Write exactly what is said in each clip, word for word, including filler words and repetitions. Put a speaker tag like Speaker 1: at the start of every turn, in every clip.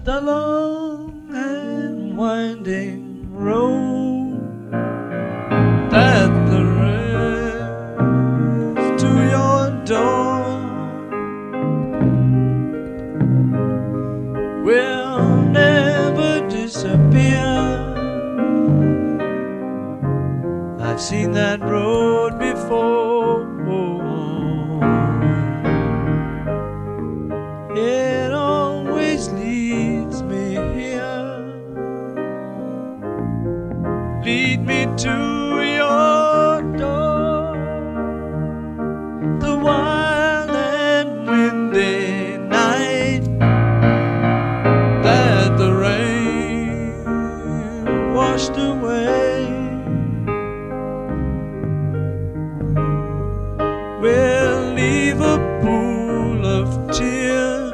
Speaker 1: the long and winding road that leads to your door will never disappear. I've seen that road before. It always leads me here. Lead me to your door. The wild and windy night that the rain washed away will leave a pool of tears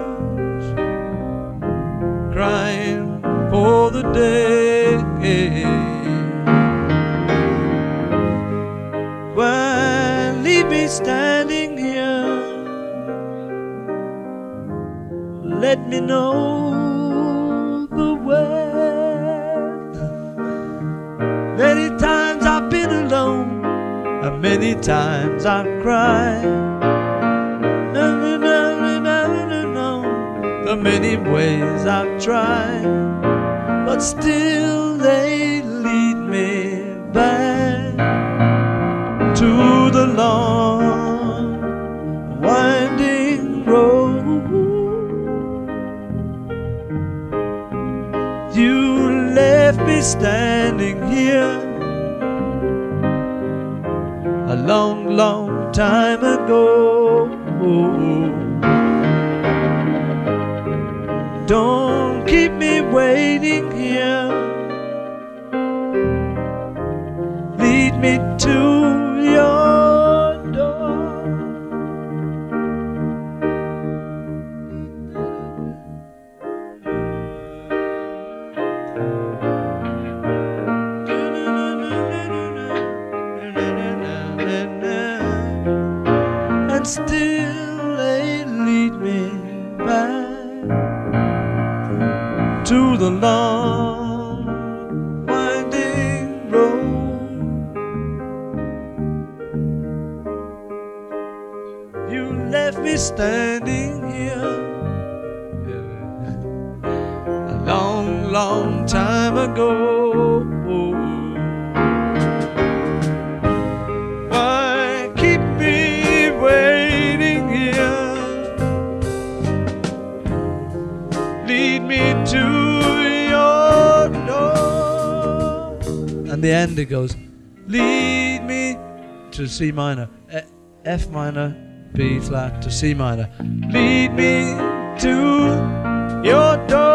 Speaker 1: crying for the day. Why leave me standing here? Let me know the way. Many times I've been alone, and many times I've cried. Never, never, never know the many ways I've tried, but still they lead me back to the long winding road. You left me standing here a long, long time ago. Don't keep me waiting here. Lead me to your door. And still they lead me back to the long winding road. You left me standing here a long, long time ago. Why keep me waiting here? Lead me to your door. And the end it goes, lead me to C minor, F minor, B flat to C minor. Lead me to your door.